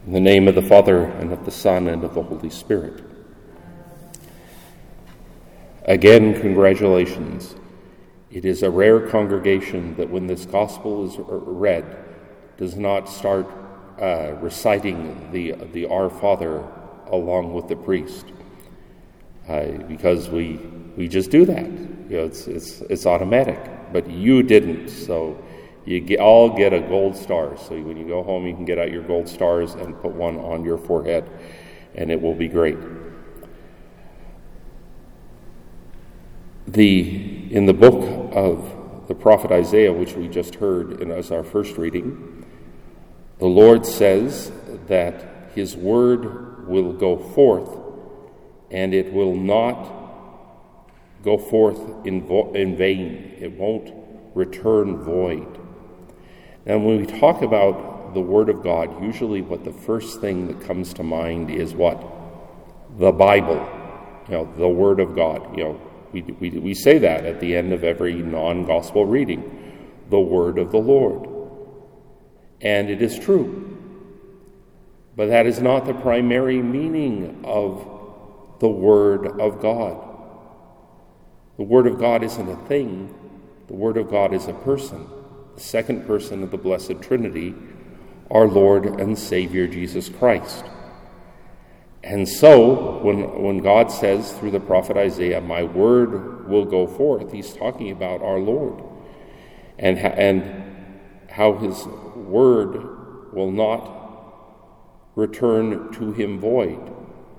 In the name of the Father, and of the Son, and of the Holy Spirit. Again, congratulations. It is a rare congregation that when this gospel is read, does not start reciting the Our Father along with the priest, because we just do that. It's automatic. But you didn't, so you all get a gold star. So when you go home, you can get out your gold stars and put one on your forehead, and it will be great. In the book of the prophet Isaiah, which we just heard as our first reading, the Lord says that his word will go forth, and it will not go forth in vain. It won't return void. And when we talk about the Word of God, usually what the first thing that comes to mind is what? The Bible, the Word of God. We say that at the end of every non-gospel reading, the Word of the Lord. And it is true. But that is not the primary meaning of the Word of God. The Word of God isn't a thing. The Word of God is a person. The second person of the Blessed Trinity, our Lord and Savior Jesus Christ. And so, when God says through the prophet Isaiah, my word will go forth, he's talking about our Lord, and how his word will not return to him void.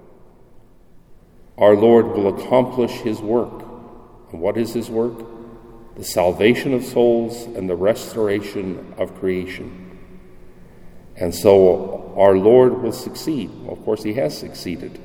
Our Lord will accomplish his work. And what is his work? The salvation of souls and the restoration of creation. And so our Lord will succeed. Well, of course, he has succeeded.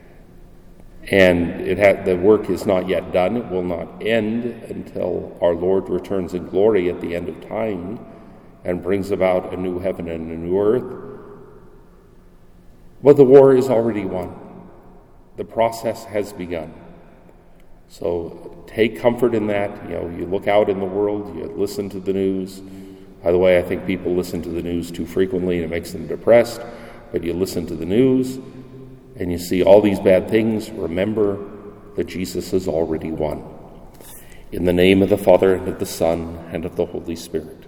And the work is not yet done. It will not end until our Lord returns in glory at the end of time and brings about a new heaven and a new earth. But the war is already won. The process has begun. So take comfort in that. You look out in the world, you listen to the news. By the way, I think people listen to the news too frequently and it makes them depressed. But you listen to the news and you see all these bad things. Remember that Jesus has already won. In the name of the Father, and of the Son, and of the Holy Spirit.